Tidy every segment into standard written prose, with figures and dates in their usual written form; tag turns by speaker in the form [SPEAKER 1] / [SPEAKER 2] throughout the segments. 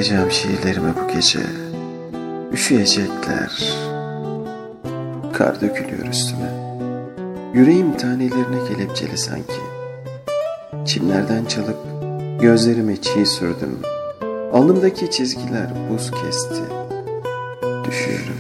[SPEAKER 1] yakacağım şiirlerimi bu gece. Üşüyecekler. Kar dökülüyor üstüme. Yüreğim tanelerine kelepçeli sanki. Çimlerden çalıp gözlerime çiğ sürdüm. Alnımdaki çizgiler buz kesti. Düşüyorum.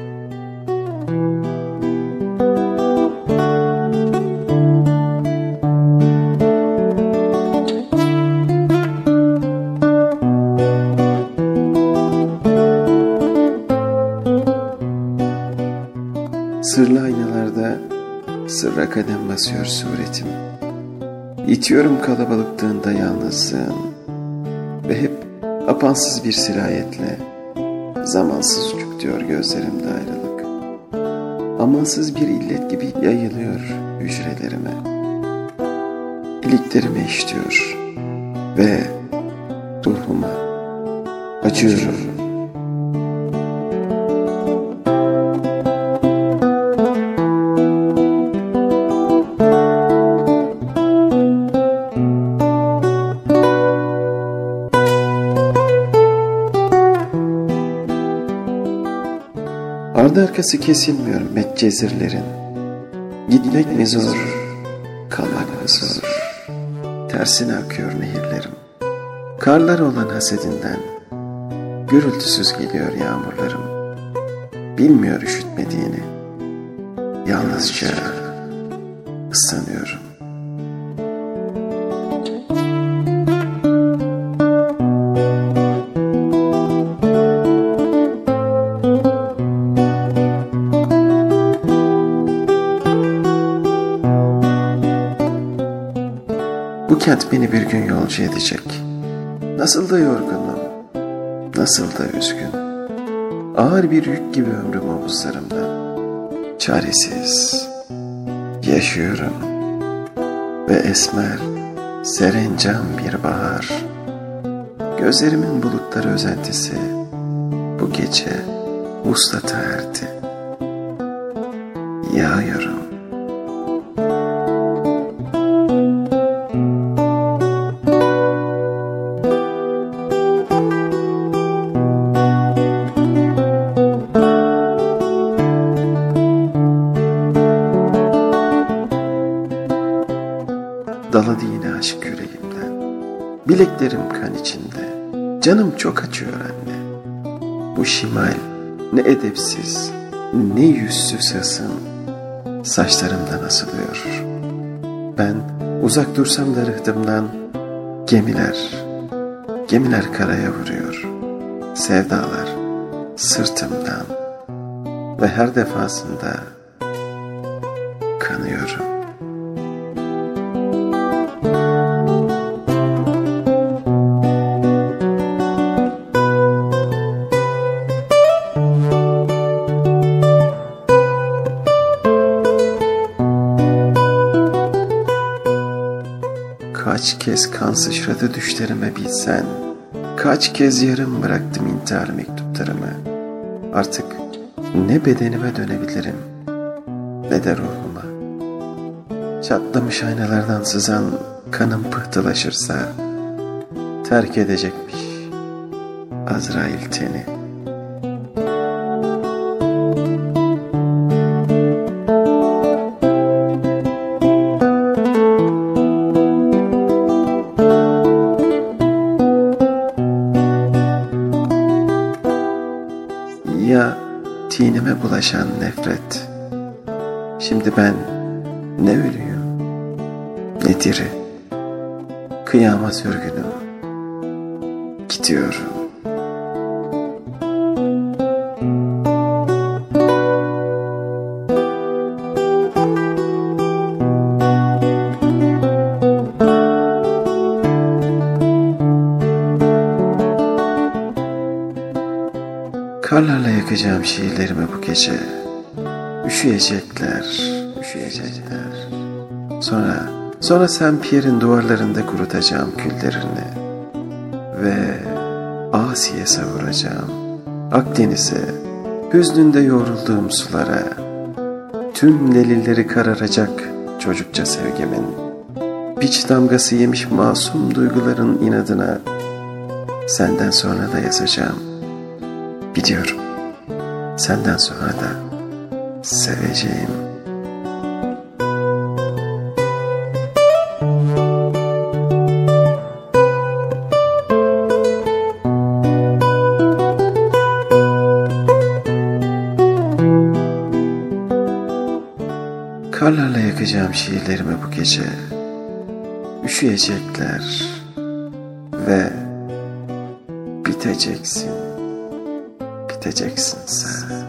[SPEAKER 1] Sırlı aynalarda sırra kadem basıyor suretim. İtiyorum kalabalıklığında yalnızlığım ve hep apansız bir sirayetle zamansız uçuk diyor gözlerimde ayrılık. Amansız bir illet gibi yayılıyor hücrelerime. İliklerime işliyor ve ruhuma acıyorum. Ardı arkası kesilmiyor Medcezirlerin. Gitmek mi zor, kalmak mı zor? Tersine akıyor nehirlerim. Karlar olan hasedinden gürültüsüz geliyor yağmurlarım. Bilmiyor üşütmediğini, yalnızca ıslanıyorum. Bu kent beni bir gün yolcu edecek. Nasıl da yorgunum, nasıl da üzgün. Ağır bir yük gibi ömrüm omuzlarımda. Çaresiz yaşıyorum ve esmer, serencam bir bahar. Gözlerimin bulutları özentisi bu gece vuslata erdi. Yağıyorum. Daladı yine aşk yüreğimden. Bileklerim kan içinde. Canım çok acıyor anne. Bu şimal ne edepsiz, ne yüzsüz hısım saçlarımdan asılıyor. Ben uzak dursam da rıhtımdan gemiler karaya vuruyor. Sevdalar sırtımdan ve her defasında kanıyorum. Kaç kez kan sıçradı düşlerime bilsen. Kaç kez yarım bıraktım intihar mektuplarımı. Artık ne bedenime dönebilirim ne de ruhuma. Çatlamış aynalardan sızan kanım pıhtılaşırsa terk edecekmiş Azrail teni. Ya tinime bulaşan nefret. Şimdi ben ne ölüyüm ne diri. Kıyama sürgünüm. Gidiyorum. Karlarla yakacağım şiirlerimi bu gece. Üşüyecekler. Sonra Saint Pierre'in duvarlarında kurutacağım küllerini ve Asiye savuracağım. Akdeniz'e, hüznünde yoğrulduğum sulara, tüm delilleri kararacak çocukça sevgimin, biç damgası yemiş masum duyguların inadına Senden sonra da yazacağım. Biliyorum. Senden sonra da seveceğim. Karlarla yakacağım şiirlerimi bu gece. Üşüyecekler ve biteceksin sen.